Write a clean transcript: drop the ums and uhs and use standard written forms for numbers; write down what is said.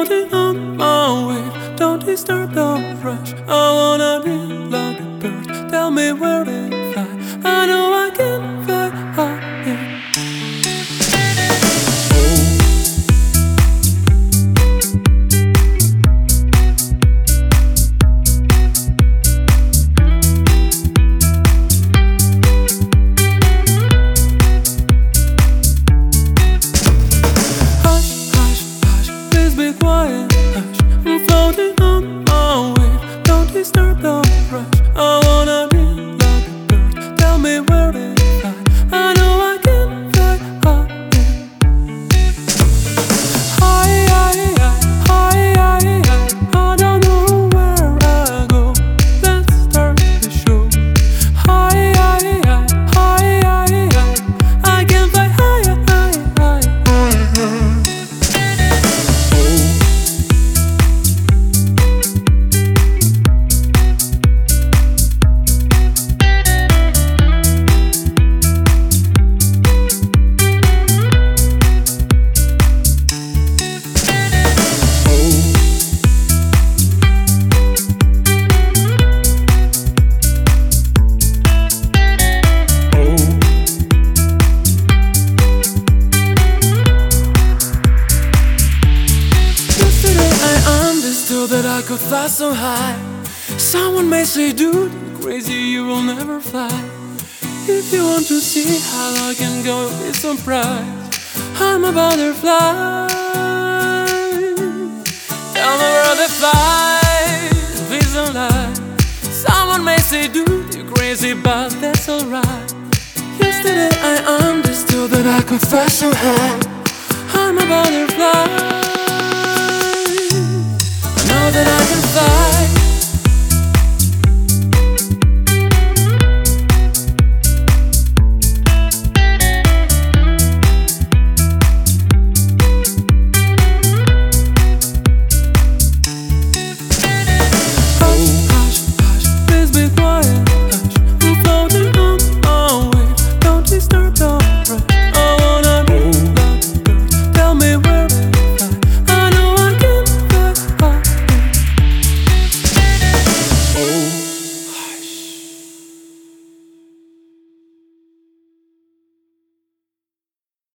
floating on my wave. Don't disturb the rush. I wanna be like a bird. Tell me where to fly. I know I can fly high. Be quiet, hush. I'm floating on my wave. Don't disturb the rush. I wanna be like a bird. Tell me where to fly. I know I can fly high. High, high, high, high, high. I don't know where I go. Let's start the show. High, high, high, high, high, high. I can fly higher, higher, higher. That I could fly so high. Someone may say, dude, you're crazy, you will never fly. If you want to see how I can go, be surprised. I'm a butterfly. Tell me where they fly, please don't lie. Someone may say, dude, you're crazy, but that's alright. Yesterday I understood that I could fly so high. I'm a butterfly.